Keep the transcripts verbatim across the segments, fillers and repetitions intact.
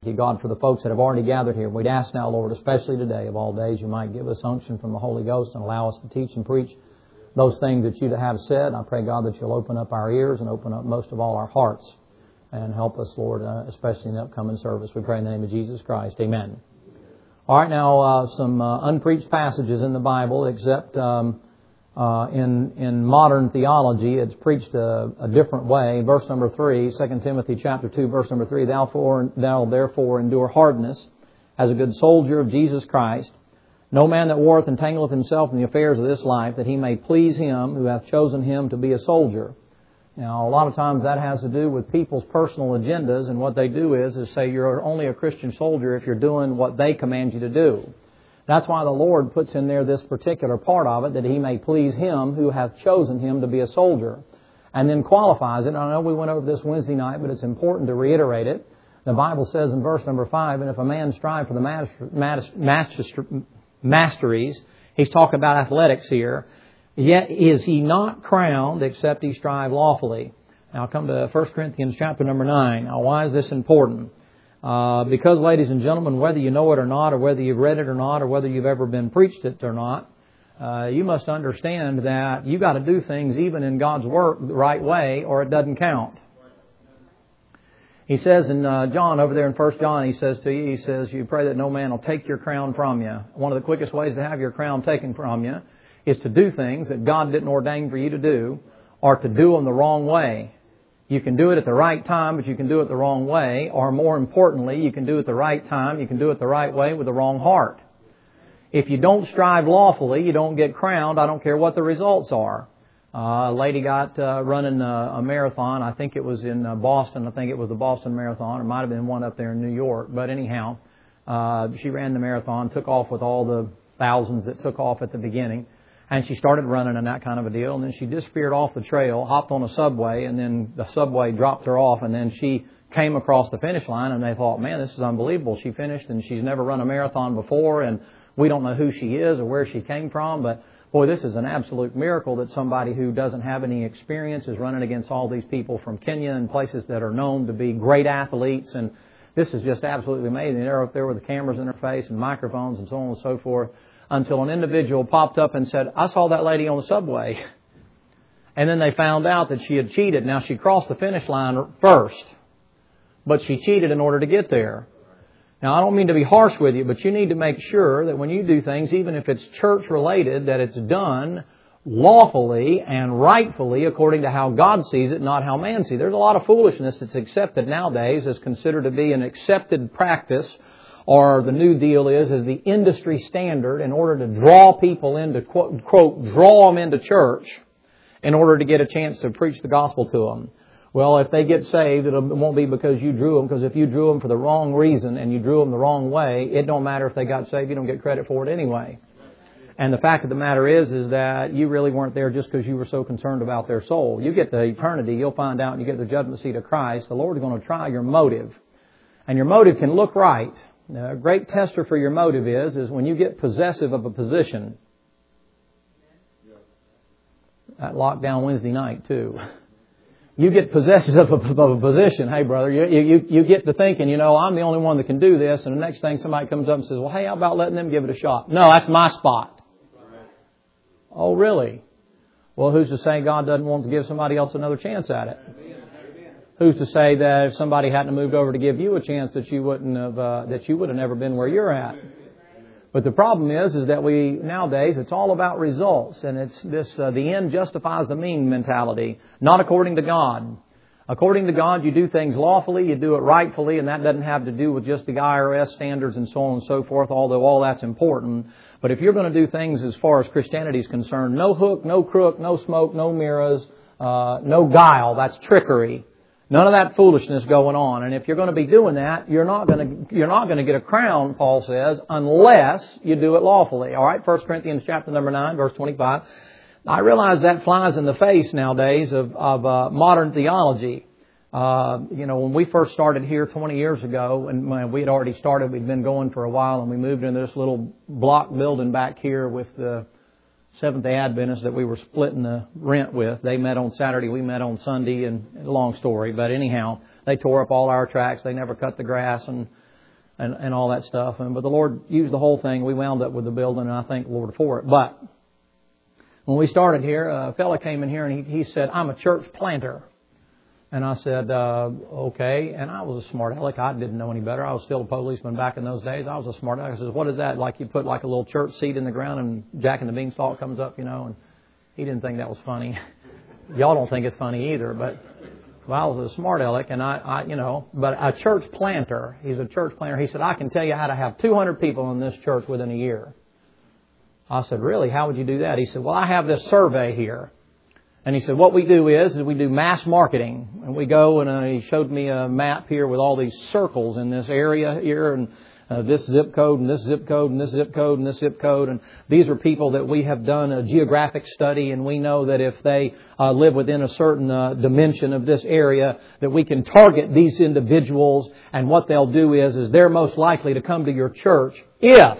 Thank you, God, for the folks that have already gathered here. We'd ask now, Lord, especially today of all days, you might give us unction from the Holy Ghost and allow us to teach and preach those things that you have said. I pray, God, that you'll open up our ears and open up most of all our hearts and help us, Lord, uh, especially in the upcoming service. We pray in the name of Jesus Christ. Amen. All right, now uh, some uh, unpreached passages in the Bible, except um, uh, in in modern theology, it's preached a, a different way. Verse number three, Second Timothy chapter two, verse number three, Thou, for, thou therefore endure hardness as a good soldier of Jesus Christ. No man that warreth entangleth himself in the affairs of this life, that he may please him who hath chosen him to be a soldier. Now, a lot of times that has to do with people's personal agendas, and what they do is, is say you're only a Christian soldier if you're doing what they command you to do. That's why the Lord puts in there this particular part of it, that he may please him who hath chosen him to be a soldier, and then qualifies it. I know we went over this Wednesday night, but it's important to reiterate it. The Bible says in verse number five, and if a man strive for the master, master, masteries, he's talking about athletics here, yet is he not crowned except he strive lawfully. Now come to First Corinthians chapter number nine. Now why is this important? Uh, because, ladies and gentlemen, whether you know it or not, or whether you've read it or not, or whether you've ever been preached it or not, uh, you must understand that you've got to do things even in God's Word the right way, or it doesn't count. He says in uh, John, over there in First John, he says to you, he says, you pray that no man will take your crown from you. One of the quickest ways to have your crown taken from you is to do things that God didn't ordain for you to do, or to do them the wrong way. You can do it at the right time, but you can do it the wrong way. Or more importantly, you can do it the right time, you can do it the right way with the wrong heart. If you don't strive lawfully, you don't get crowned. I don't care what the results are. Uh, a lady got uh, running a, a marathon. I think it was in uh, Boston. I think it was the Boston Marathon. It might have been one up there in New York. But anyhow, uh, she ran the marathon, took off with all the thousands that took off at the beginning. And she started running and that kind of a deal. And then she disappeared off the trail, hopped on a subway, and then the subway dropped her off. And then she came across the finish line, and they thought, man, this is unbelievable. She finished, and she's never run a marathon before, and we don't know who she is or where she came from. But, boy, this is an absolute miracle that somebody who doesn't have any experience is running against all these people from Kenya and places that are known to be great athletes. And this is just absolutely amazing. They're up there with the cameras in their face and microphones and so on and so forth, until an individual popped up and said, I saw that lady on the subway. And then they found out that she had cheated. Now, she crossed the finish line first, but she cheated in order to get there. Now, I don't mean to be harsh with you, but you need to make sure that when you do things, even if it's church-related, that it's done lawfully and rightfully according to how God sees it, not how man sees it. There's a lot of foolishness that's accepted nowadays as considered to be an accepted practice, or the new deal is, is the industry standard in order to draw people into, quote, quote, draw them into church in order to get a chance to preach the gospel to them. Well, if they get saved, it won't be because you drew them, because if you drew them for the wrong reason and you drew them the wrong way, it don't matter if they got saved, you don't get credit for it anyway. And the fact of the matter is, is that you really weren't there just because you were so concerned about their soul. You get to eternity, you'll find out, and you get the judgment seat of Christ, the Lord is going to try your motive. And your motive can look right. Now, a great tester for your motive is, is when you get possessive of a position. That lockdown Wednesday night, too. You get possessive of a, of a position. Hey, brother, you, you, you get to thinking, you know, I'm the only one that can do this. And the next thing somebody comes up and says, well, hey, how about letting them give it a shot? No, that's my spot. Oh, really? Well, who's to say God doesn't want to give somebody else another chance at it? Who's to say that if somebody hadn't moved over to give you a chance that you wouldn't have, uh, that you would have never been where you're at? But the problem is, is that we, nowadays, it's all about results. And it's this, uh, the end justifies the mean mentality. Not according to God. According to God, you do things lawfully, you do it rightfully, and that doesn't have to do with just the I R S standards and so on and so forth, although all that's important. But if you're going to do things as far as Christianity is concerned, no hook, no crook, no smoke, no mirrors, uh, no guile, that's trickery. None of that foolishness going on. And if you're going to be doing that, you're not going to, you're not going to get a crown, Paul says, unless you do it lawfully. All right, First Corinthians chapter number nine, verse twenty-five. I realize that flies in the face nowadays of, of uh, modern theology. Uh, you know, when we first started here twenty years ago, and when we had already started, we'd been going for a while, and we moved into this little block building back here with the Seventh-day Adventists that we were splitting the rent with. They met on Saturday, we met on Sunday, and long story. But anyhow, they tore up all our tracks. They never cut the grass, and and, and all that stuff. And but the Lord used the whole thing. We wound up with the building, and I thank the Lord for it. But when we started here, a fella came in here and he, he said, "I'm a church planter." And I said, uh, okay. And I was a smart aleck. I didn't know any better. I was still a policeman back in those days. I was a smart aleck. I said, "What is that? Like you put like a little church seat in the ground and Jack and the Beanstalk comes up, you know?" And he didn't think that was funny. Y'all don't think it's funny either. But well, I was a smart aleck, and I, I, you know, but a church planter. He's a church planter. He said, "I can tell you how to have two hundred people in this church within a year." I said, "Really? How would you do that?" He said, "Well, I have this survey here." And he said, "What we do is, is we do mass marketing." And we go, and uh, he showed me a map here with all these circles in this area here, and uh, this zip code, and this zip code, and this zip code, and this zip code. And these are people that we have done a geographic study, and we know that if they uh, live within a certain uh, dimension of this area, that we can target these individuals. And what they'll do is, is they're most likely to come to your church if...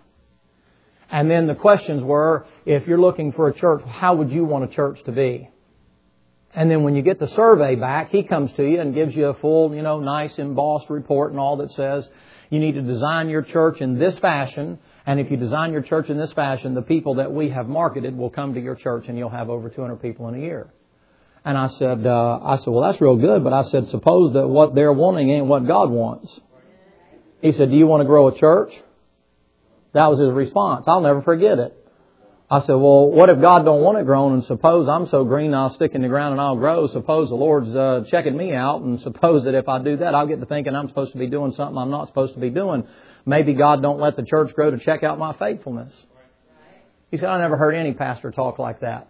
And then the questions were, if you're looking for a church, how would you want a church to be? And then when you get the survey back, he comes to you and gives you a full, you know, nice embossed report and all that says you need to design your church in this fashion. And if you design your church in this fashion, the people that we have marketed will come to your church and you'll have over two hundred people in a year. And I said, uh, I said, "Well, that's real good." But I said, "Suppose that what they're wanting ain't what God wants." He said, "Do you want to grow a church?" That was his response. I'll never forget it. I said, "Well, what if God don't want it grown? And suppose I'm so green I'll stick in the ground and I'll grow. Suppose the Lord's uh, checking me out. And suppose that if I do that, I'll get to thinking I'm supposed to be doing something I'm not supposed to be doing. Maybe God don't let the church grow to check out my faithfulness." He said, "I never heard any pastor talk like that."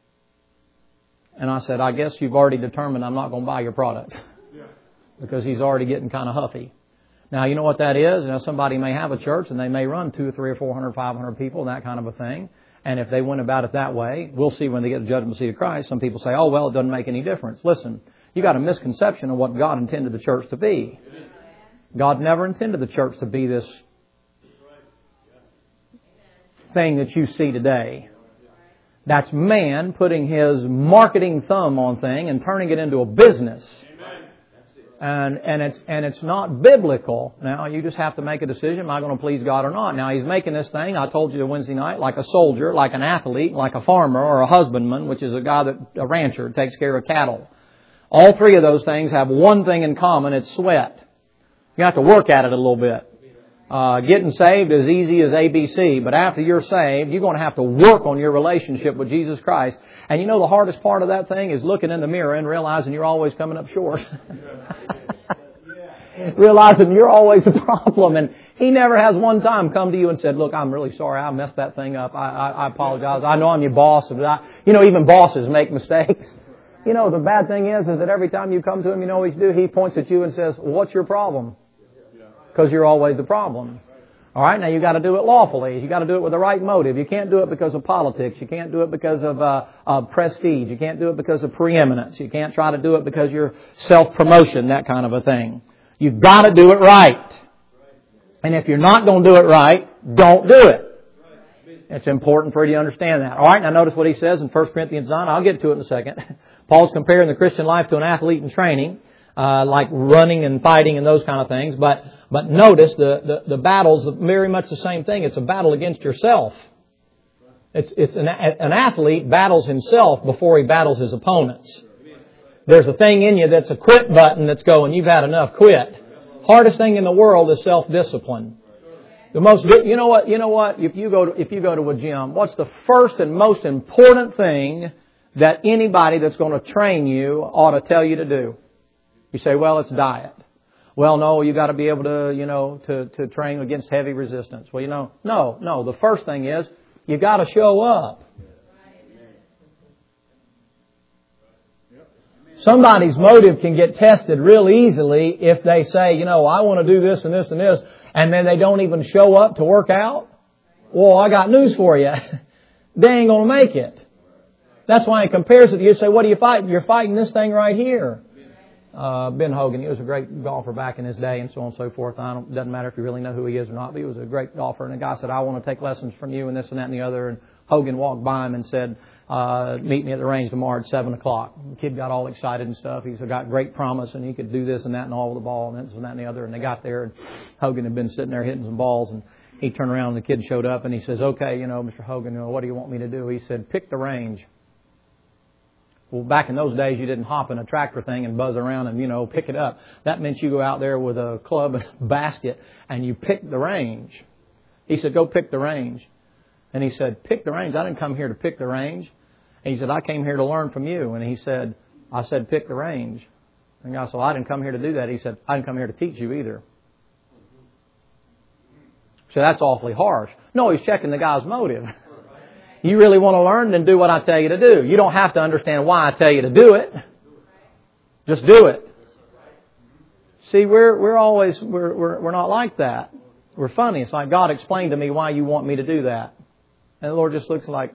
And I said, "I guess you've already determined I'm not going to buy your product." Because he's already getting kind of huffy. Now, you know what that is? You know, somebody may have a church and they may run two or three or four hundred, five hundred people, that kind of a thing. And if they went about it that way, we'll see when they get the judgment seat of Christ. Some people say, "Oh, well, it doesn't make any difference." Listen, you got a misconception of what God intended the church to be. God never intended the church to be this thing that you see today. That's man putting his marketing thumb on thing and turning it into a business. And, and it's, and it's not biblical. Now, you just have to make a decision. Am I going to please God or not? Now, he's making this thing, I told you Wednesday night, like a soldier, like an athlete, like a farmer or a husbandman, which is a guy that, a rancher, takes care of cattle. All three of those things have one thing in common. It's sweat. You have to work at it a little bit. Uh, getting saved is easy as A B C, but after you're saved, you're going to have to work on your relationship with Jesus Christ. And you know the hardest part of that thing is looking in the mirror and realizing you're always coming up short. Realizing you're always the problem. And he never has one time come to you and said, "Look, I'm really sorry. I messed that thing up. I, I, I apologize. I know I'm your boss." But I, you know, even bosses make mistakes. You know, the bad thing is, is that every time you come to him, you know what he do? He points at you and says, "Well, what's your problem?" Because you're always the problem. All right, now you got to do it lawfully. You got to do it with the right motive. You can't do it because of politics. You can't do it because of uh, uh, prestige. You can't do it because of preeminence. You can't try to do it because you're self-promotion, that kind of a thing. You've got to do it right. And if you're not going to do it right, don't do it. It's important for you to understand that. All right, now notice what he says in First Corinthians nine. I'll get to it in a second. Paul's comparing the Christian life to an athlete in training. Uh, like running and fighting and those kind of things. But but notice the, the, the battle's very much the same thing. It's a battle against yourself. It's it's an, an athlete battles himself before he battles his opponents. There's a thing in you that's a quit button that's going, "You've had enough, quit." Hardest thing in the world is self-discipline. The most, you know what, you know what, if you go to, if you go to a gym, what's the first and most important thing that anybody that's going to train you ought to tell you to do? You say, "Well, it's diet." Well, no, you got to be able to, you know, to, to train against heavy resistance. Well, you know, no, no. The first thing is you got to show up. Somebody's motive can get tested real easily if they say, you know, "I want to do this and this and this," and then they don't even show up to work out. Well, I got news for you. They ain't going to make it. That's why he compares it to you. You say, "What are you fighting?" You're fighting this thing right here. Uh, Ben Hogan, he was a great golfer back in his day and so on and so forth. I don't, doesn't matter if you really know who he is or not, but he was a great golfer. And the guy said, I want to take lessons from you and this and that and the other. And Hogan walked by him and said, uh, meet me at the range tomorrow at seven o'clock. The kid got all excited and stuff. He's got great promise and he could do this and that and all with the ball and this and that and the other. And they got there and Hogan had been sitting there hitting some balls and he turned around and the kid showed up and he says, okay, you know, Mister Hogan, you know, what do you want me to do? He said, pick the range. Well, back in those days, you didn't hop in a tractor thing and buzz around and, you know, pick it up. That meant you go out there with a club and a basket and you pick the range. He said, go pick the range. And he said, pick the range? I didn't come here to pick the range. And he said, I came here to learn from you. And he said, I said, pick the range. And the guy said, well, I didn't come here to do that. He said, I didn't come here to teach you either. So that's awfully harsh. No, he's checking the guy's motive. You really want to learn, then do what I tell you to do. You don't have to understand why I tell you to do it. Just do it. See, we're we're always we're we're we're not like that. We're funny. It's like, God, explain to me why you want me to do that. And the Lord just looks like,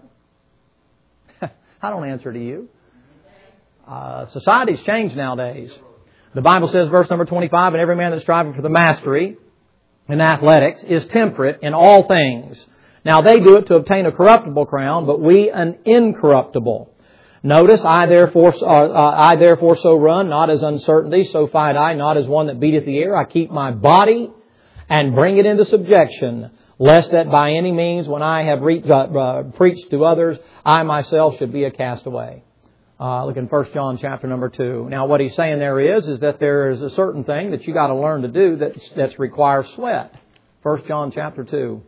I don't answer to you. Uh, society's changed nowadays. The Bible says, verse number twenty-five, and every man that's striving for the mastery in athletics is temperate in all things. Now they do it to obtain a corruptible crown, but we an incorruptible. Notice, I therefore, uh, uh, I therefore so run, not as uncertainty, so fight I, not as one that beateth the air. I keep my body and bring it into subjection, lest that by any means, when I have re- uh, uh, preached to others, I myself should be a castaway. Uh, look in First John chapter number two. Now what he's saying there is, is that there is a certain thing that you got to learn to do that that's requires sweat. First John chapter two.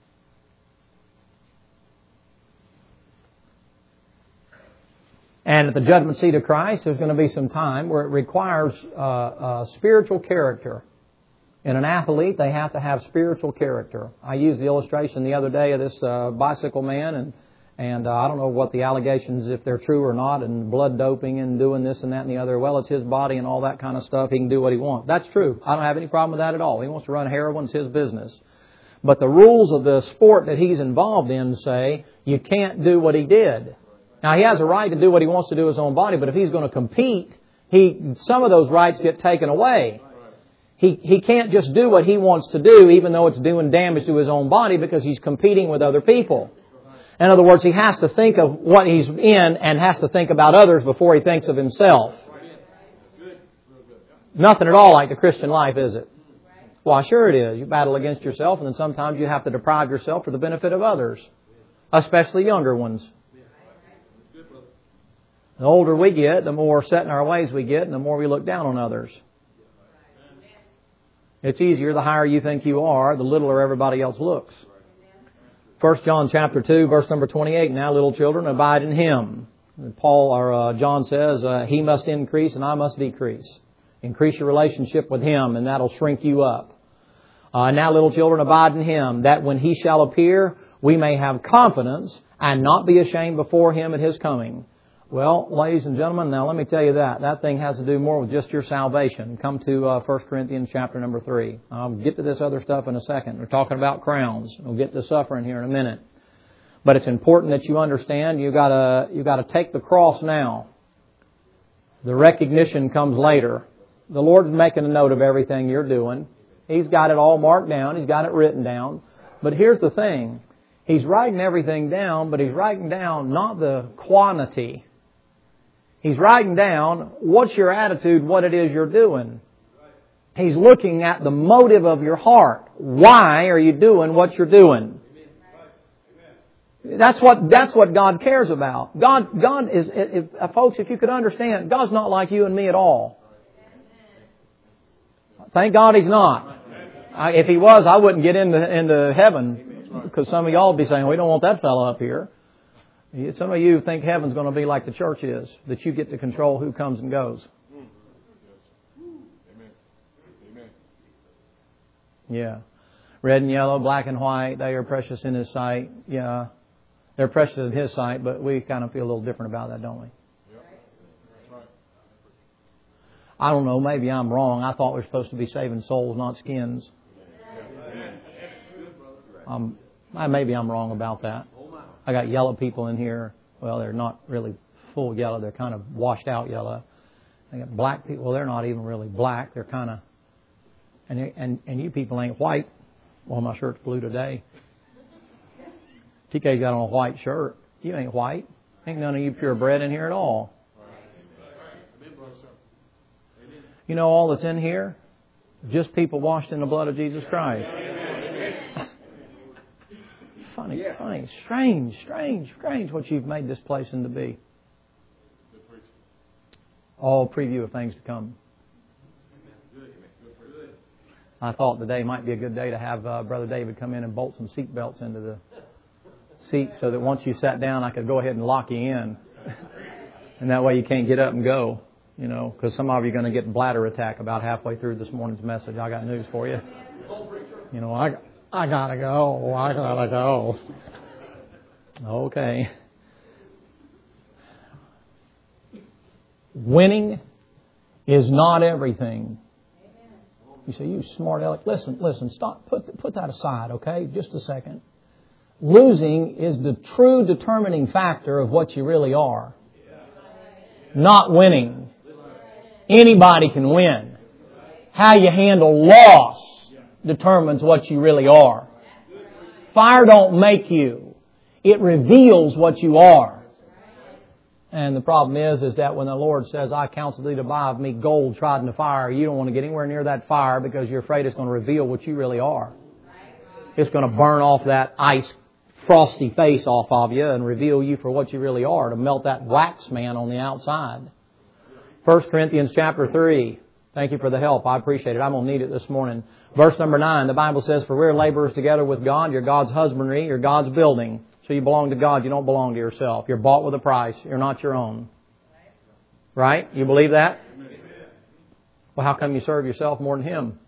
And at the judgment seat of Christ, there's going to be some time where it requires uh, uh, spiritual character. In an athlete, they have to have spiritual character. I used the illustration the other day of this uh, bicycle man, and and uh, I don't know what the allegations, if they're true or not, and blood doping and doing this and that and the other. Well, it's his body and all that kind of stuff. He can do what he wants. That's true. I don't have any problem with that at all. He wants to run heroin. It's his business. But the rules of the sport that he's involved in say you can't do what he did. Now, he has a right to do what he wants to do with his own body, but if he's going to compete, he some of those rights get taken away. He he can't just do what he wants to do, even though it's doing damage to his own body, because he's competing with other people. In other words, he has to think of what he's in and has to think about others before he thinks of himself. Nothing at all like the Christian life, is it? Why, sure it is. You battle against yourself, and then sometimes you have to deprive yourself for the benefit of others, especially younger ones. The older we get, the more set in our ways we get, and the more we look down on others. It's easier the higher you think you are, the littler everybody else looks. First John chapter two, verse number twenty-eight. Now, little children, abide in Him. Paul or uh, John says, uh, He must increase and I must decrease. Increase your relationship with Him, and that'll shrink you up. Uh, now, little children, abide in Him, that when He shall appear, we may have confidence and not be ashamed before Him at His coming. Well, ladies and gentlemen, now let me tell you that. That thing has to do more with just your salvation. Come to uh, First Corinthians chapter number three. I'll get to this other stuff in a second. We're talking about crowns. We'll get to suffering here in a minute. But it's important that you understand you gotta you gotta take the cross now. The recognition comes later. The Lord's making a note of everything you're doing. He's got it all marked down. He's got it written down. But here's the thing. He's writing everything down, but He's writing down not the quantity. He's writing down what's your attitude, what it is you're doing. He's looking at the motive of your heart. Why are you doing what you're doing? That's what that's what God cares about. God God is, if, if, folks, if you could understand, God's not like you and me at all. Thank God He's not. I, if He was, I wouldn't get into into heaven, because some of y'all would be saying, we don't want that fellow up here. Some of you think heaven's going to be like the church is, that you get to control who comes and goes. Yeah. Red and yellow, black and white, they are precious in His sight. Yeah. They're precious in His sight, but we kind of feel a little different about that, don't we? I don't know, maybe I'm wrong. I thought we were supposed to be saving souls, not skins. Um, maybe I'm wrong about that. I got yellow people in here. Well, they're not really full yellow. They're kind of washed out yellow. They got black people. Well, they're not even really black. They're kind of, and and and you people ain't white. Well, my shirt's blue today. T K's got on a white shirt. You ain't white. Ain't none of you purebred in here at all. You know all that's in here? Just people washed in the blood of Jesus Christ. Funny, funny, strange, strange, strange what you've made this place into be. All preview of things to come. I thought today might be a good day to have uh, Brother David come in and bolt some seat belts into the seat so that once you sat down, I could go ahead and lock you in. And that way you can't get up and go, you know, because some of you are going to get bladder attack about halfway through this morning's message. I got news for you. You know, I, I got to go. I got to go. Okay. Winning is not everything. You say, you smart aleck. Listen, listen, stop. Put, put that aside, okay? Just a second. Losing is the true determining factor of what you really are. Not winning. Anybody can win. How you handle loss determines what you really are. Fire don't make you. It reveals what you are. And the problem is, is that when the Lord says, I counsel thee to buy of me gold tried in the fire, you don't want to get anywhere near that fire because you're afraid it's going to reveal what you really are. It's going to burn off that ice frosty face off of you and reveal you for what you really are, to melt that wax man on the outside. First Corinthians chapter three. Thank you for the help. I appreciate it. I'm going to need it this morning. Verse number nine, the Bible says, for we're laborers together with God. You're God's husbandry. You're God's building. So you belong to God. You don't belong to yourself. You're bought with a price. You're not your own. Right? You believe that? Well, how come you serve yourself more than Him?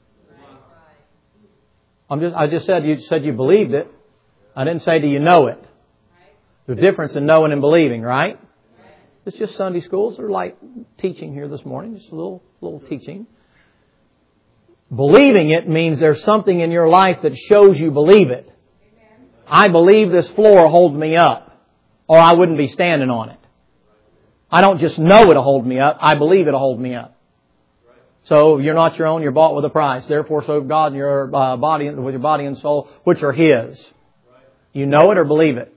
I'm just, I just said you said you believed it. I didn't say do you know it. There's a difference in knowing and believing, right? It's just Sunday schools. They're like teaching here this morning. Just a little, little teaching. Believing it means there's something in your life that shows you believe it. I believe this floor holds me up, or I wouldn't be standing on it. I don't just know it'll hold me up. I believe it'll hold me up. So you're not your own. You're bought with a price. Therefore, serve God in your uh, body, with your body and soul, which are His. You know it or believe it?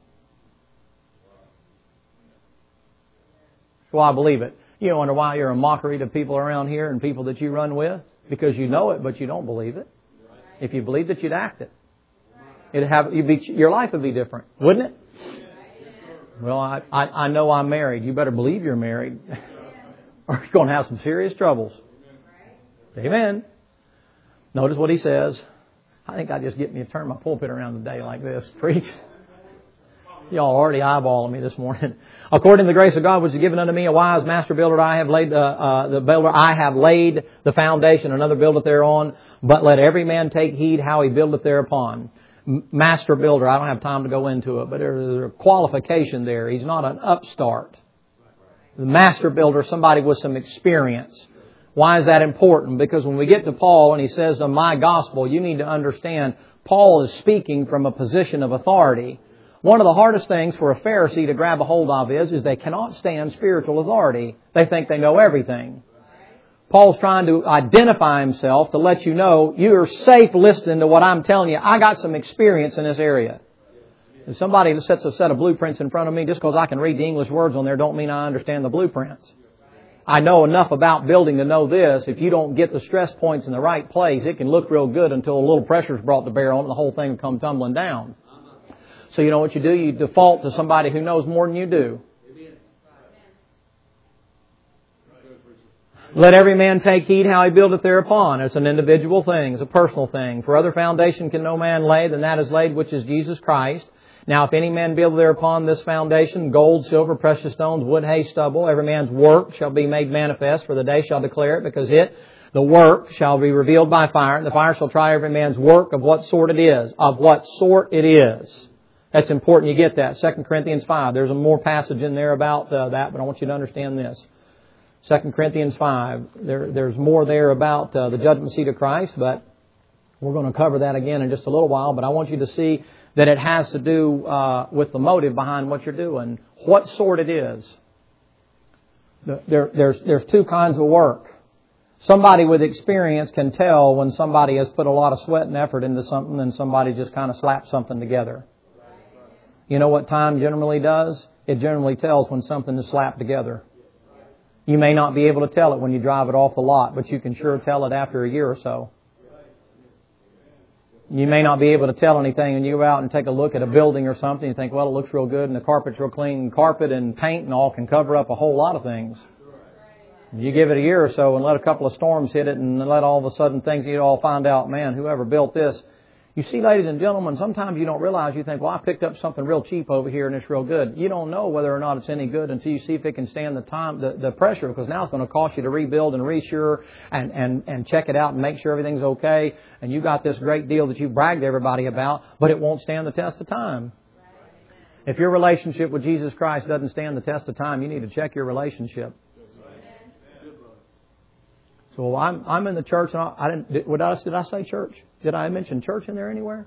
Well, I believe it. You wonder why you're a mockery to people around here and people that you run with? Because you know it, but you don't believe it. If you believed it, you'd act it. It'd have, you'd be, your life would be different, wouldn't it? Well, I, I, I know I'm married. You better believe you're married, or you're going to have some serious troubles. Amen. Notice what he says. I think I just get me to turn my pulpit around today like this. Preach. Y'all already eyeballing me this morning. According to the grace of God which is given unto me, a wise master builder, I have laid uh, uh, the builder. I have laid the foundation. Another buildeth thereon. But let every man take heed how he buildeth thereupon. Master builder. I don't have time to go into it, but there's a qualification there. He's not an upstart. The master builder, somebody with some experience. Why is that important? Because when we get to Paul and he says, "Of my gospel," you need to understand Paul is speaking from a position of authority. One of the hardest things for a Pharisee to grab a hold of is, is they cannot stand spiritual authority. They think they know everything. Paul's trying to identify himself to let you know you're safe listening to what I'm telling you. I got some experience in this area. If somebody sets a set of blueprints in front of me, just because I can read the English words on there don't mean I understand the blueprints. I know enough about building to know this. If you don't get the stress points in the right place, it can look real good until a little pressure is brought to bear on it and the whole thing will come tumbling down. So you know what you do? You default to somebody who knows more than you do. Let every man take heed how he buildeth thereupon. It's an individual thing. It's a personal thing. For other foundation can no man lay than that is laid, which is Jesus Christ. Now, if any man build thereupon this foundation, gold, silver, precious stones, wood, hay, stubble, every man's work shall be made manifest, for the day shall declare it, because it, the work, shall be revealed by fire, and the fire shall try every man's work of what sort it is. Of what sort it is. That's important you get that. Second Corinthians five. There's a more passage in there about uh, that, but I want you to understand this. Second Corinthians five. There, there's more there about uh, the judgment seat of Christ, but we're going to cover that again in just a little while. But I want you to see that it has to do uh, with the motive behind what you're doing. What sort it is. There, there's, there's two kinds of work. Somebody with experience can tell when somebody has put a lot of sweat and effort into something and somebody just kind of slaps something together. You know what time generally does? It generally tells when something is slapped together. You may not be able to tell it when you drive it off the lot, but you can sure tell it after a year or so. You may not be able to tell anything when you go out and take a look at a building or something. You think, well, it looks real good and the carpet's real clean. Carpet and paint and all can cover up a whole lot of things. You give it a year or so and let a couple of storms hit it and let all of a sudden things, you all find out, man, whoever built this. You see, ladies and gentlemen, sometimes you don't realize, you think, well, I picked up something real cheap over here and it's real good. You don't know whether or not it's any good until you see if it can stand the time, the, the pressure, because now it's going to cost you to rebuild and resure and, and, and check it out and make sure everything's okay. And you got this great deal that you bragged to everybody about, but it won't stand the test of time. If your relationship with Jesus Christ doesn't stand the test of time, you need to check your relationship. So I'm I'm in the church, and I, I didn't. Did, what else did I say? Church? Did I mention church in there anywhere?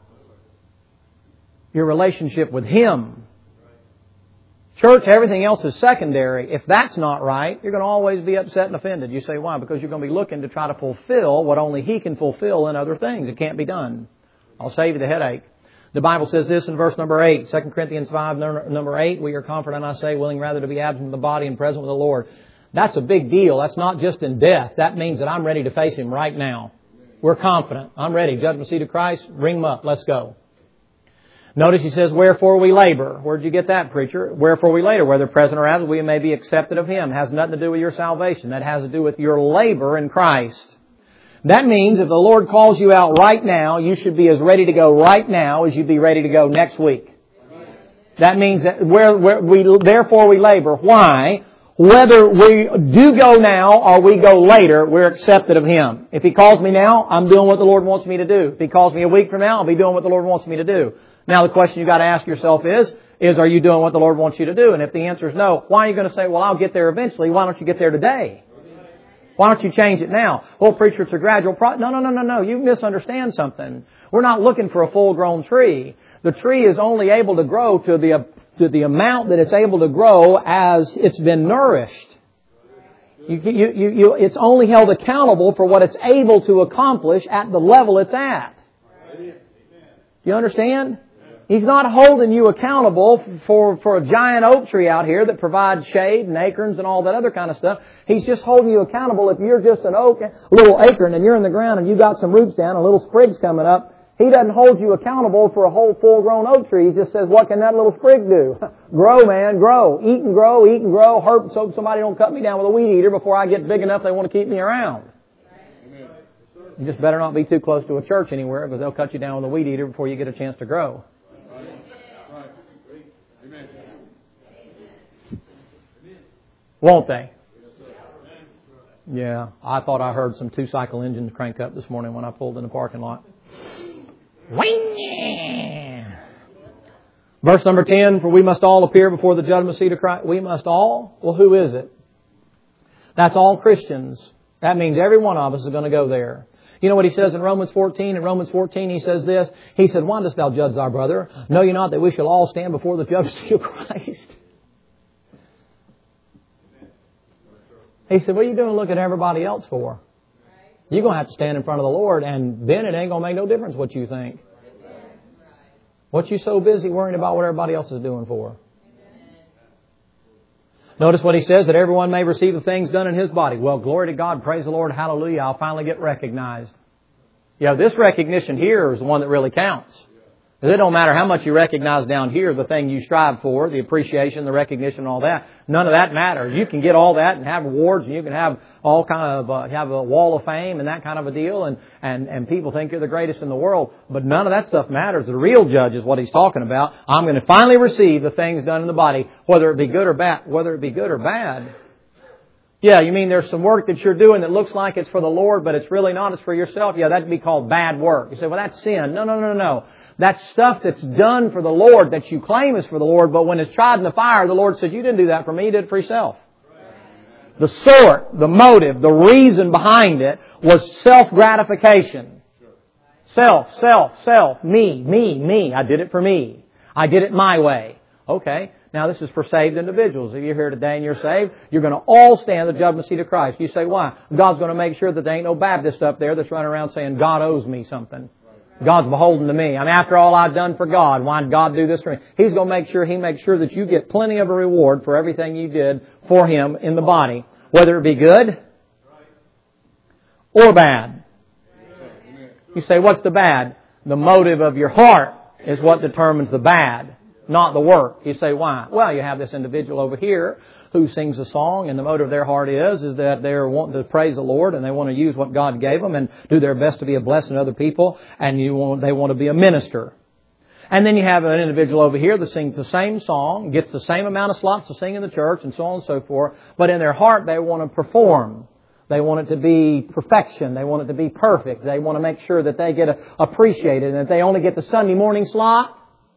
Your relationship with Him. Church, everything else is secondary. If that's not right, you're going to always be upset and offended. You say, why? Because you're going to be looking to try to fulfill what only He can fulfill in other things. It can't be done. I'll save you the headache. The Bible says this in verse number eight, Second Corinthians five, number eight, we are confident, I say, willing rather to be absent from the body and present with the Lord. That's a big deal. That's not just in death. That means that I'm ready to face Him right now. We're confident. I'm ready. Judgment seat of Christ, ring Him up. Let's go. Notice he says, wherefore we labor. Where'd you get that, preacher? Wherefore we labor, whether present or absent, we may be accepted of Him. It has nothing to do with your salvation. That has to do with your labor in Christ. That means if the Lord calls you out right now, you should be as ready to go right now as you'd be ready to go next week. That means that where, where we, therefore we labor. Why? Whether we do go now or we go later, we're accepted of Him. If He calls me now, I'm doing what the Lord wants me to do. If He calls me a week from now, I'll be doing what the Lord wants me to do. Now the question you've got to ask yourself is, is are you doing what the Lord wants you to do? And if the answer is no, why are you going to say, well, I'll get there eventually? Why don't you get there today? Why don't you change it now? Well, preacher, it's a gradual process. No, no, no, no, no. You misunderstand something. We're not looking for a full-grown tree. The tree is only able to grow to the to the amount that it's able to grow as it's been nourished. You, you, you, you, it's only held accountable for what it's able to accomplish at the level it's at. You understand? He's not holding you accountable for, for a giant oak tree out here that provides shade and acorns and all that other kind of stuff. He's just holding you accountable if you're just an oak, a little acorn, and you're in the ground and you got some roots down and little sprigs coming up. He doesn't hold you accountable for a whole full-grown oak tree. He just says, what can that little sprig do? Grow, man, grow. Eat and grow, eat and grow. Hurt so somebody don't cut me down with a weed eater before I get big enough they want to keep me around. You just better not be too close to a church anywhere because they'll cut you down with a weed eater before you get a chance to grow. Won't they? Yeah, I thought I heard some two-cycle engines crank up this morning when I pulled in the parking lot. Verse number ten, for we must all appear before the judgment seat of Christ. We must all? Well, who is it? That's all Christians. That means every one of us is going to go there. You know what he says in Romans fourteen? In Romans fourteen he says this. He said, why dost thou judge thy brother? Know ye not that we shall all stand before the judgment seat of Christ? He said, what are you doing looking at everybody else for? You're going to have to stand in front of the Lord, and then it ain't going to make no difference what you think. What you so busy worrying about what everybody else is doing for? Notice what he says, that everyone may receive the things done in his body. Well, glory to God, praise the Lord, hallelujah, I'll finally get recognized. Yeah, this recognition here is the one that really counts. Because it don't matter how much you recognize down here, the thing you strive for, the appreciation, the recognition, and all that. None of that matters. You can get all that and have awards, and you can have all kind of uh, have a wall of fame and that kind of a deal, and and and people think you're the greatest in the world. But none of that stuff matters. The real judge is what he's talking about. I'm going to finally receive the things done in the body, whether it be good or bad. Whether it be good or bad. Yeah, you mean there's some work that you're doing that looks like it's for the Lord, but it's really not. It's for yourself. Yeah, that'd be called bad work. You say, well, that's sin. No, no, no, no. That's stuff that's done for the Lord that you claim is for the Lord, but when it's tried in the fire, the Lord said, you didn't do that for me, you did it for yourself. The sort, the motive, the reason behind it was self-gratification. Self, self, self, me, me, me. I did it for me. I did it my way. Okay. Now, this is for saved individuals. If you're here today and you're saved, you're going to all stand at the judgment seat of Christ. You say, why? God's going to make sure that there ain't no Baptist up there that's running around saying, God owes me something. God's beholden to me. I mean, after all I've done for God, why did God do this for me? He's going to make sure He makes sure that you get plenty of a reward for everything you did for Him in the body. Whether it be good or bad. You say, what's the bad? The motive of your heart is what determines the bad, not the work. You say, why? Well, you have this individual over here who sings a song, and the motive of their heart is, is that they're wanting to praise the Lord, and they want to use what God gave them and do their best to be a blessing to other people, and you want, they want to be a minister. And then you have an individual over here that sings the same song, gets the same amount of slots to sing in the church, and so on and so forth, but in their heart they want to perform. They want it to be perfection. They want it to be perfect. They want to make sure that they get appreciated, and that they only get the Sunday morning slot.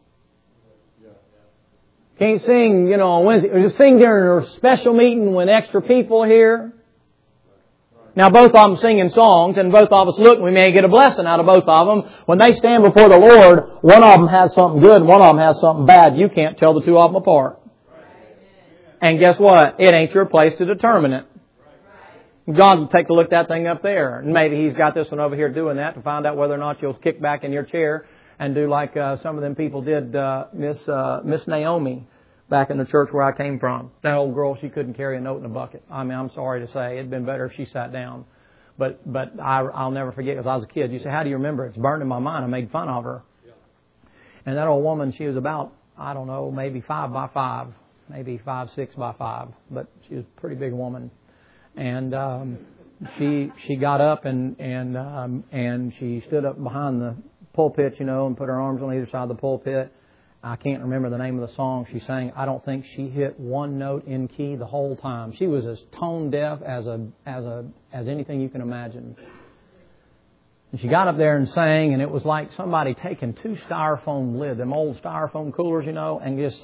Can't sing, you know, on Wednesday. Just sing during a special meeting when extra people are here. Now, both of them singing songs, and both of us look, and we may get a blessing out of both of them. When they stand before the Lord, one of them has something good, and one of them has something bad. You can't tell the two of them apart. And guess what? It ain't your place to determine it. God will take a look at that thing up there. And maybe He's got this one over here doing that to find out whether or not you'll kick back in your chair and do like uh, some of them people did, uh, Miss uh, Miss Naomi back in the church where I came from. That old girl, she couldn't carry a note in a bucket. I mean, I'm sorry to say, it'd been better if she sat down. But but I, I'll never forget, because I was a kid. You say, how do you remember? It's burned in my mind. I made fun of her. And that old woman, she was about, I don't know, maybe five by five, maybe five, six by five. But she was a pretty big woman. And um, she she got up and and um, and she stood up behind the pulpit, you know, and put her arms on either side of the pulpit. I can't remember the name of the song she sang. I don't think she hit one note in key the whole time. She was as tone deaf as a as a as anything you can imagine. And she got up there and sang, and it was like somebody taking two styrofoam lids, them old styrofoam coolers, you know, and just,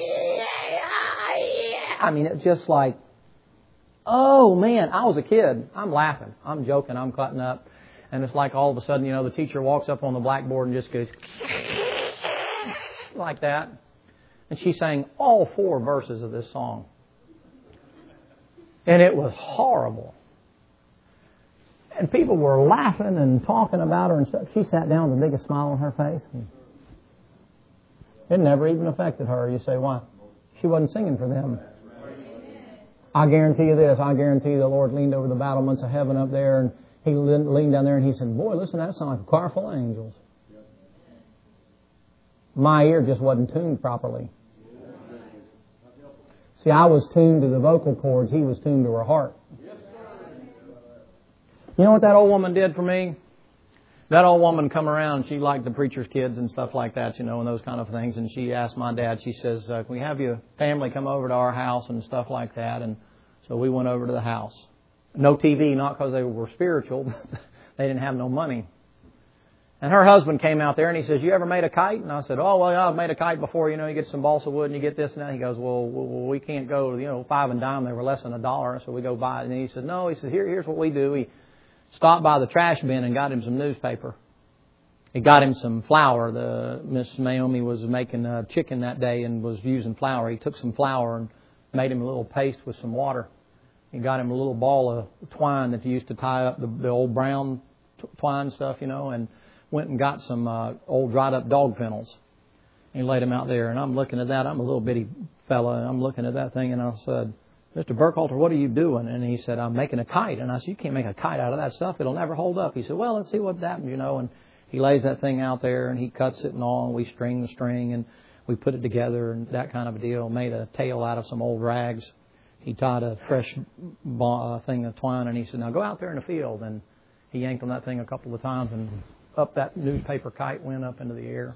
I mean, it's just like, oh, man, I was a kid. I'm laughing. I'm joking. I'm cutting up. And it's like all of a sudden, you know, the teacher walks up on the blackboard and just goes like that. And she sang all four verses of this song. And it was horrible. And people were laughing and talking about her and stuff. She sat down with the biggest smile on her face. It never even affected her. You say, why? She wasn't singing for them. I guarantee you this. I guarantee you the Lord leaned over the battlements of heaven up there, and He leaned down there and He said, boy, listen, that sounds like a choir full of angels. My ear just wasn't tuned properly. See, I was tuned to the vocal cords. He was tuned to her heart. You know what that old woman did for me? That old woman come around. She liked the preacher's kids and stuff like that, you know, and those kind of things. And she asked my dad, she says, uh, can we have your family come over to our house and stuff like that? And so we went over to the house. No T V, not because they were spiritual. They didn't have no money. And her husband came out there and he says, you ever made a kite? And I said, oh, well, yeah, I've made a kite before. You know, you get some balsa wood and you get this and that. He goes, well, well we can't go, you know, five and dime. They were less than a dollar. So we go buy it. And he said, no, he said, Here, here's what we do. We stopped by the trash bin and got him some newspaper. He got him some flour. The Miss Naomi was making a chicken that day and was using flour. He took some flour and made him a little paste with some water. He got him a little ball of twine that he used to tie up the, the old brown t- twine stuff, you know, and went and got some uh, old dried up dog fennels. He laid them out there, and I'm looking at that. I'm a little bitty fella, and I'm looking at that thing, and I said, Mister Burkhalter, what are you doing? And he said, I'm making a kite. And I said, you can't make a kite out of that stuff. It'll never hold up. He said, well, let's see what happens, you know. And he lays that thing out there, and he cuts it and all, and we string the string, and we put it together, and that kind of a deal. Made a tail out of some old rags. He tied a fresh uh, thing of twine, and he said, now go out there in the field. And he yanked on that thing a couple of times, and up that newspaper kite went up into the air.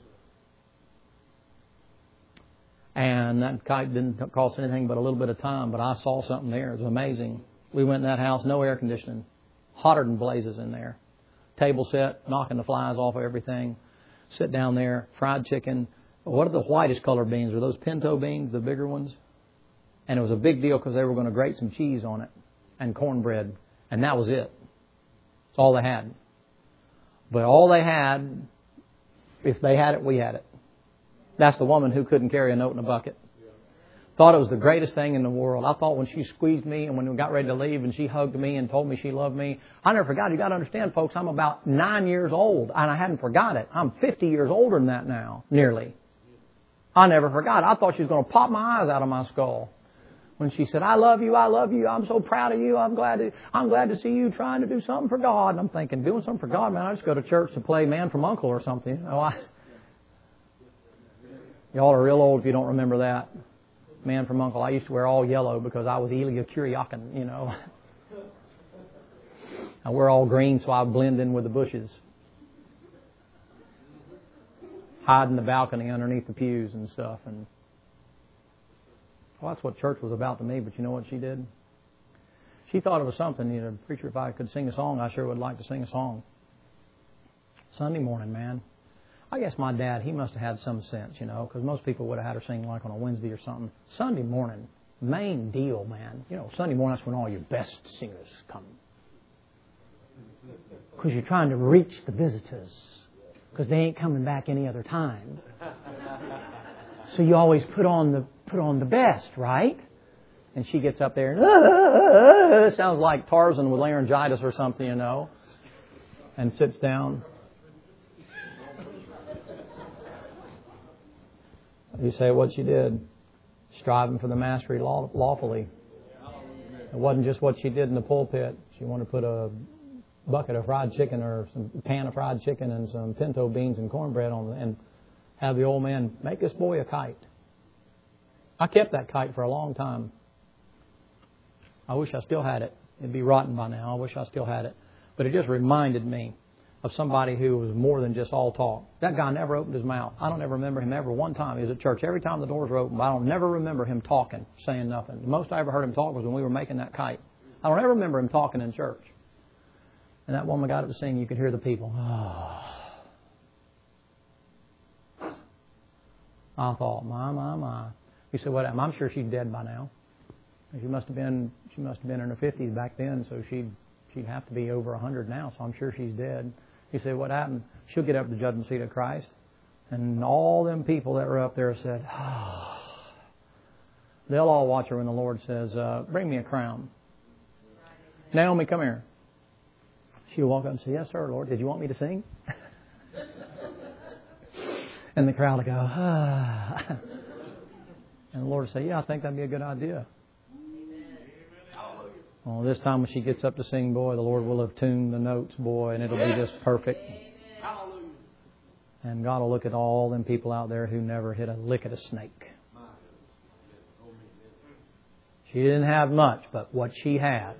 And that kite didn't cost anything but a little bit of time, but I saw something there. It was amazing. We went in that house, no air conditioning, hotter than blazes in there. Table set, knocking the flies off of everything. Sit down there, fried chicken. What are the whitest colored beans? Are those pinto beans, the bigger ones? And it was a big deal because they were going to grate some cheese on it and cornbread. And that was it. That's all they had. But all they had, if they had it, we had it. That's the woman who couldn't carry a note in a bucket. Thought it was the greatest thing in the world. I thought when she squeezed me and when we got ready to leave and she hugged me and told me she loved me, I never forgot. You got to understand, folks, I'm about nine years old and I hadn't forgot it. I'm fifty years older than that now, nearly. I never forgot. I thought she was going to pop my eyes out of my skull when she said, "I love you, I love you. I'm so proud of you. I'm glad to, I'm glad to see you trying to do something for God." And I'm thinking, doing something for God, man, I just go to church to play Man from Uncle or something. Oh, I, y'all are real old if you don't remember that. Man from Uncle. I used to wear all yellow because I was Elia Kuryakin, you know. I wear all green so I blend in with the bushes. Hide in the balcony underneath the pews and stuff. And well, that's what church was about to me, but you know what she did? She thought it was something, you know, preacher, if I could sing a song, I sure would like to sing a song. Sunday morning, man. I guess my dad, he must have had some sense, you know, because most people would have had her sing like on a Wednesday or something. Sunday morning, main deal, man. You know, Sunday morning, that's when all your best singers come. Because you're trying to reach the visitors, because they ain't coming back any other time. So you always put on the put on the best, right? And she gets up there and uh, sounds like Tarzan with laryngitis or something, you know, and sits down. You say what she did, striving for the mastery law, lawfully. It wasn't just what she did in the pulpit. She wanted to put a bucket of fried chicken or some pan of fried chicken and some pinto beans and cornbread on it and have the old man make this boy a kite. I kept that kite for a long time. I wish I still had it. It'd be rotten by now. I wish I still had it. But it just reminded me of somebody who was more than just all talk. That guy never opened his mouth. I don't ever remember him ever one time. He was at church every time the doors were open, but I don't never remember him talking, saying nothing. The most I ever heard him talk was when we were making that kite. I don't ever remember him talking in church. And that woman got up to sing, you could hear the people. Oh. I thought, my, my, my. You said, what? I'm sure she's dead by now. She must have been. She must have been in her fifties back then, so she'd she'd have to be over a hundred now. So I'm sure she's dead. You say, what happened? She'll get up to the judgment seat of Christ, and all them people that were up there said, oh. They'll all watch her when the Lord says, uh, "Bring me a crown." Naomi, come here. She'll walk up and say, "Yes, sir, Lord. Did you want me to sing?" And the crowd will go, ah. And the Lord will say, "Yeah, I think that'd be a good idea." Well, this time when she gets up to sing, boy, the Lord will have tuned the notes, boy, and it'll be just perfect. And God will look at all them people out there who never hit a lick at a snake. She didn't have much, but what she had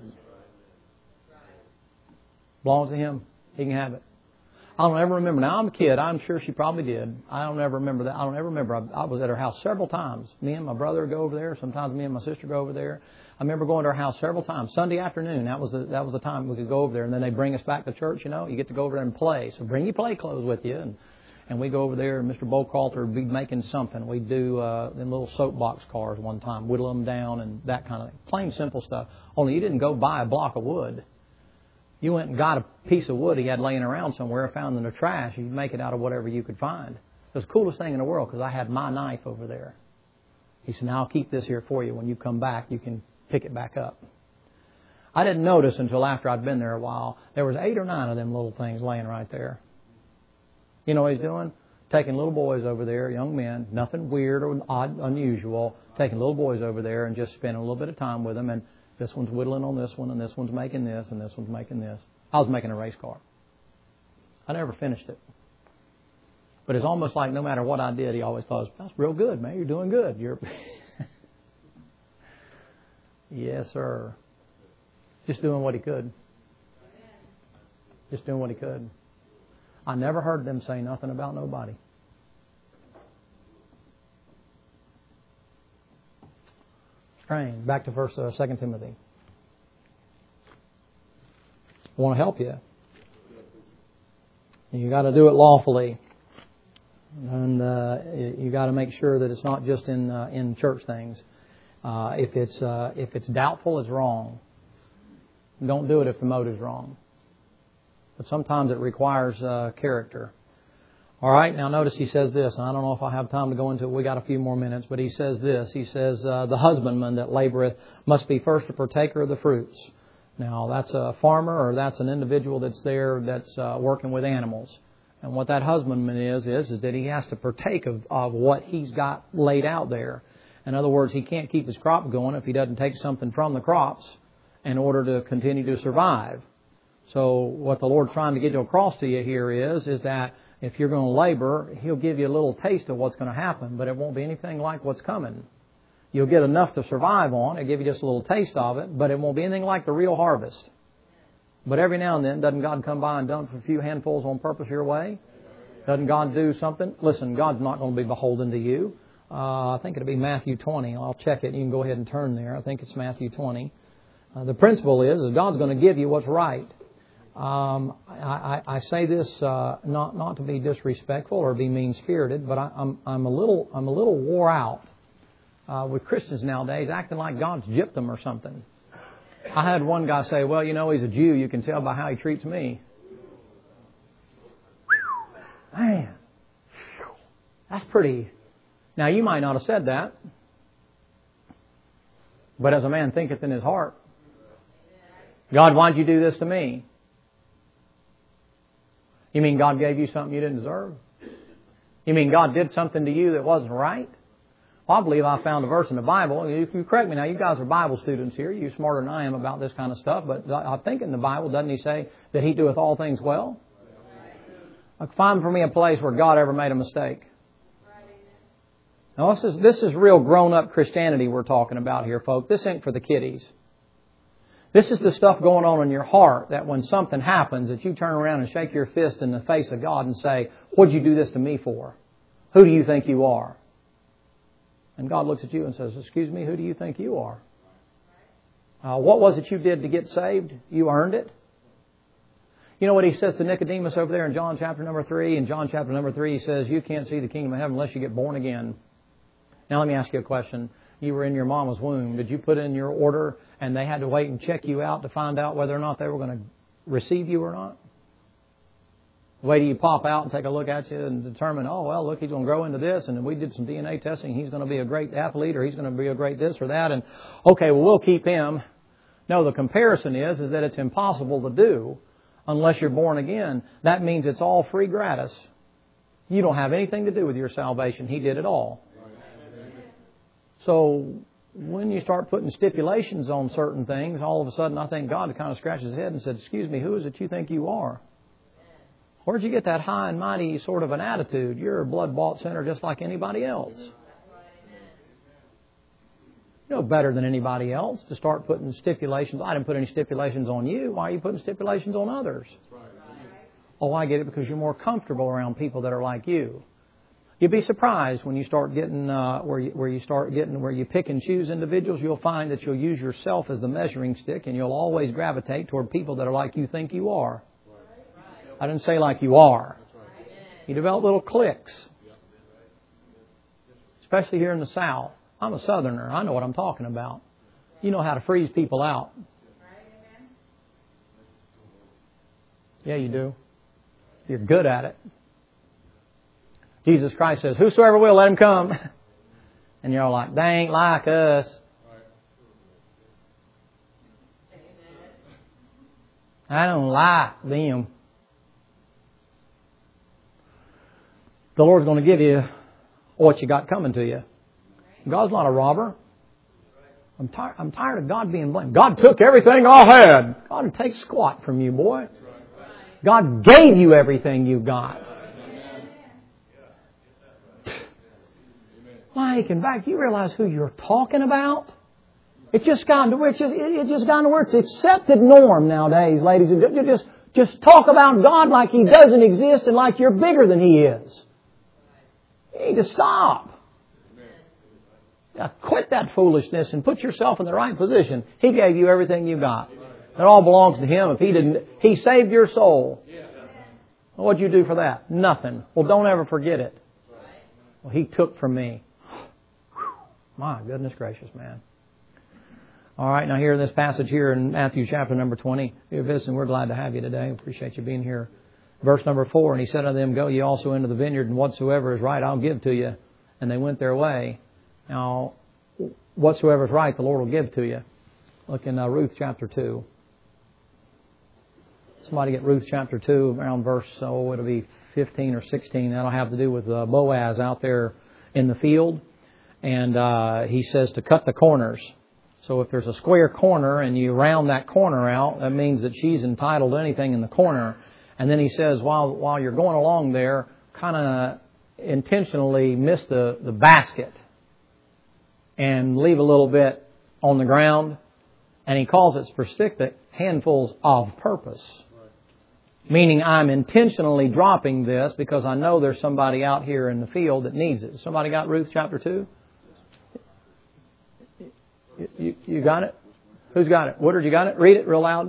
belongs to Him. He can have it. I don't ever remember. Now, I'm a kid. I'm sure she probably did. I don't ever remember that. I don't ever remember. I, I was at her house several times. Me and my brother go over there. Sometimes me and my sister go over there. I remember going to her house several times. Sunday afternoon, that was the, that was the time we could go over there. And then they bring us back to church, you know. You get to go over there and play. So bring your play clothes with you. And, and we go over there, and Mister Bowcalter would be making something. We'd do uh, them little soapbox cars one time, whittle them down and that kind of thing. Plain, simple stuff. Only you didn't go buy a block of wood. You went and got a piece of wood he had laying around somewhere, found in the trash. You'd make it out of whatever you could find. It was the coolest thing in the world because I had my knife over there. He said, "Now I'll keep this here for you. When you come back, you can pick it back up." I didn't notice until after I'd been there a while. There was eight or nine of them little things laying right there. You know what he's doing? Taking little boys over there, young men, nothing weird or odd, unusual, taking little boys over there and just spending a little bit of time with them. And this one's whittling on this one, and this one's making this, and this one's making this. I was making a race car. I never finished it. But it's almost like no matter what I did, he always thought, "That's real good, man. You're doing good." You're Yes, sir. Just doing what he could. Just doing what he could. I never heard them say nothing about nobody. Strange. Back to verse uh, Second Timothy. I want to help you. You got to do it lawfully, and uh, you got to make sure that it's not just in uh, in church things. Uh, if it's uh, if it's doubtful, it's wrong. Don't do it if the motive's wrong. But sometimes it requires uh, character. All right, now notice he says this, and I don't know if I have time to go into it. We got a few more minutes, but he says this. He says, uh, the husbandman that laboreth must be first a partaker of the fruits. Now, that's a farmer or that's an individual that's there that's uh, working with animals. And what that husbandman is, is, is that he has to partake of, of what he's got laid out there. In other words, he can't keep his crop going if he doesn't take something from the crops in order to continue to survive. So what the Lord's trying to get across to you here is, is that if you're going to labor, He'll give you a little taste of what's going to happen, but it won't be anything like what's coming. You'll get enough to survive on. It'll give you just a little taste of it, but it won't be anything like the real harvest. But every now and then, doesn't God come by and dump a few handfuls on purpose your way? Doesn't God do something? Listen, God's not going to be beholden to you. Uh, I think it'll be Matthew twenty. I'll check it. You can go ahead and turn there. I think it's Matthew twenty. Uh, the principle is, is God's going to give you what's right. Um, I, I, I say this uh, not not to be disrespectful or be mean-spirited, but I, I'm I'm a little I'm a little wore out uh, with Christians nowadays, acting like God's gypped them or something. I had one guy say, "Well, you know, he's a Jew. You can tell by how he treats me." Man, that's pretty. Now you might not have said that, but as a man thinketh in his heart, God, why'd you do this to me? You mean God gave you something you didn't deserve? You mean God did something to you that wasn't right? Well, I believe I found a verse in the Bible. If you correct me now, you guys are Bible students here. You're smarter than I am about this kind of stuff. But I think in the Bible, doesn't He say that He doeth all things well? Find for me a place where God ever made a mistake. Now, this is, this is real grown-up Christianity we're talking about here, folks. This ain't for the kiddies. This is the stuff going on in your heart that when something happens that you turn around and shake your fist in the face of God and say, what'd you do this to me for? Who do you think you are? And God looks at you and says, excuse me, who do you think you are? Uh, what was it you did to get saved? You earned it. You know what He says to Nicodemus over there in John chapter number three? In John chapter number three, He says, you can't see the kingdom of heaven unless you get born again. Now let me ask you a question. You were in your mama's womb. Did you put in your order and they had to wait and check you out to find out whether or not they were going to receive you or not? Wait till you pop out and take a look at you and determine, oh, well, look, he's going to grow into this. And then we did some D N A testing. He's going to be a great athlete or he's going to be a great this or that. And, okay, well, we'll keep him. No, the comparison is, is that it's impossible to do unless you're born again. That means it's all free gratis. You don't have anything to do with your salvation. He did it all. So when you start putting stipulations on certain things, all of a sudden I think God kind of scratched His head and said, excuse me, who is it you think you are? Where'd you get that high and mighty sort of an attitude? You're a blood-bought sinner just like anybody else. You know better than anybody else to start putting stipulations. I didn't put any stipulations on you. Why are you putting stipulations on others? Oh, I get it, because you're more comfortable around people that are like you. You'd be surprised when you start getting uh, where you, where you start getting where you pick and choose individuals. You'll find that you'll use yourself as the measuring stick, and you'll always gravitate toward people that are like you think you are. I didn't say like you are. You develop little cliques, especially here in the South. I'm a Southerner. I know what I'm talking about. You know how to freeze people out. Yeah, you do. You're good at it. Jesus Christ says, whosoever will, let him come. And you're all like, they ain't like us. I don't like them. The Lord's going to give you what you got coming to you. God's not a robber. I'm tired, I'm tired of God being blamed. God took everything I had. God would take squat from you, boy. God gave you everything you got. Like, in fact, you realize who you're talking about? It's just gotten to where it's just, it's just gotten to where it's accepted norm nowadays, ladies and gentlemen. Just, just talk about God like He doesn't exist and like you're bigger than He is. You need to stop. Now, quit that foolishness and put yourself in the right position. He gave you everything you got. It all belongs to Him. If He didn't, He saved your soul. Well, what'd you do for that? Nothing. Well, don't ever forget it. Well, He took from me. My goodness gracious, man. All right, now here in this passage here in Matthew chapter number twenty. If you're visiting, we're glad to have you today. Appreciate you being here Verse number four, and he said unto them, Go ye also into the vineyard, and whatsoever is right I'll give to you. And they went their way. Now, whatsoever is right, the Lord will give to you. Look in uh, Ruth chapter two. Somebody get Ruth chapter two, around verse, oh, it'll be fifteen or sixteen. That'll have to do with uh, Boaz out there in the field. And uh, he says to cut the corners. So if there's a square corner and you round that corner out, that means that she's entitled to anything in the corner. And then he says, while while you're going along there, kind of intentionally miss the, the basket and leave a little bit on the ground. And he calls it specific handfuls of purpose. Right. Meaning I'm intentionally dropping this because I know there's somebody out here in the field that needs it. Somebody got Ruth chapter two? You, you, you got it? Who's got it? Woodard, you got it? Read it real loud.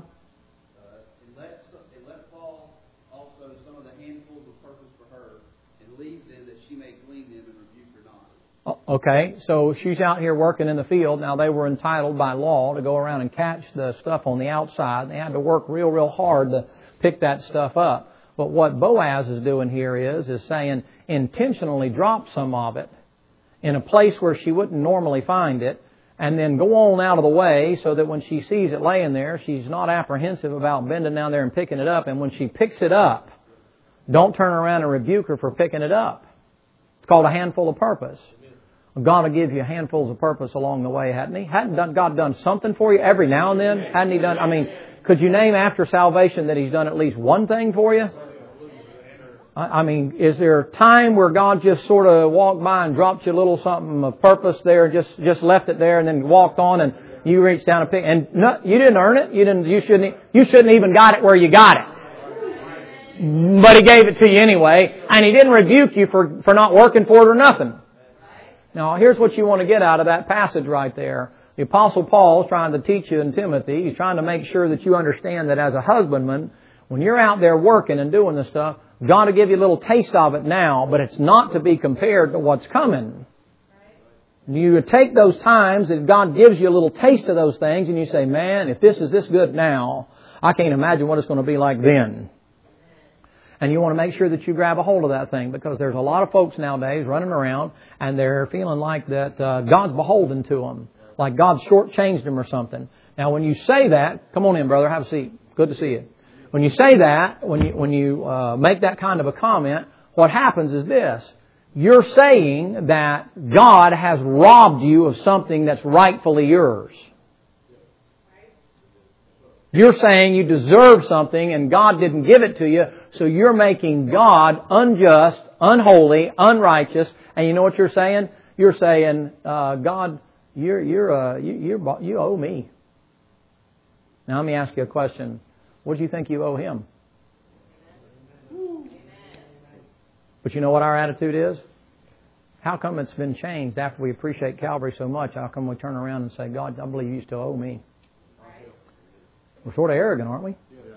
Okay, so she's out here working in the field. Now, they were entitled by law to go around and catch the stuff on the outside. They had to work real, real hard to pick that stuff up. But what Boaz is doing here is, is saying intentionally drop some of it in a place where she wouldn't normally find it, and then go on out of the way so that when she sees it laying there, she's not apprehensive about bending down there and picking it up. And when she picks it up, don't turn around and rebuke her for picking it up. It's called a handful of purpose. God will give you handfuls of purpose along the way, hadn't He? Hadn't done, God done something for you every now and then? Hadn't He done? I mean, could you name after salvation that He's done at least one thing for you? I, I mean, is there a time where God just sort of walked by and dropped you a little something of purpose there, just just left it there, and then walked on, and you reached down and picked, and no, you didn't earn it. You didn't. You shouldn't. You shouldn't even got it where you got it. But He gave it to you anyway, and He didn't rebuke you for for not working for it or nothing. Now, here's what you want to get out of that passage right there. The Apostle Paul is trying to teach you in Timothy. He's trying to make sure that you understand that as a husbandman, when you're out there working and doing this stuff, God will give you a little taste of it now, but it's not to be compared to what's coming. You take those times that God gives you a little taste of those things and you say, man, if this is this good now, I can't imagine what it's going to be like then. And you want to make sure that you grab a hold of that thing, because there's a lot of folks nowadays running around and they're feeling like that uh, God's beholden to them, like God shortchanged them or something. Now, when you say that, come on in, brother, have a seat. Good to see you. When you say that, when you when you uh, make that kind of a comment, what happens is this: you're saying that God has robbed you of something that's rightfully yours. You're saying you deserve something and God didn't give it to you, so you're making God unjust, unholy, unrighteous. And you know what you're saying? You're saying, uh, God, you're you're uh, you you're, you owe me. Now let me ask you a question: what do you think you owe Him? But you know what our attitude is? How come it's been changed after we appreciate Calvary so much? How come we turn around and say, God, I believe you still owe me? We're sort of arrogant, aren't we?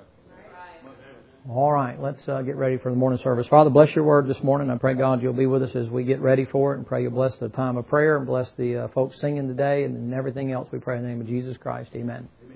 All right, let's uh, get ready for the morning service. Father, bless your word this morning. I pray, God, you'll be with us as we get ready for it, and pray you'll bless the time of prayer and bless the uh, folks singing today and everything else. We pray in the name of Jesus Christ. Amen.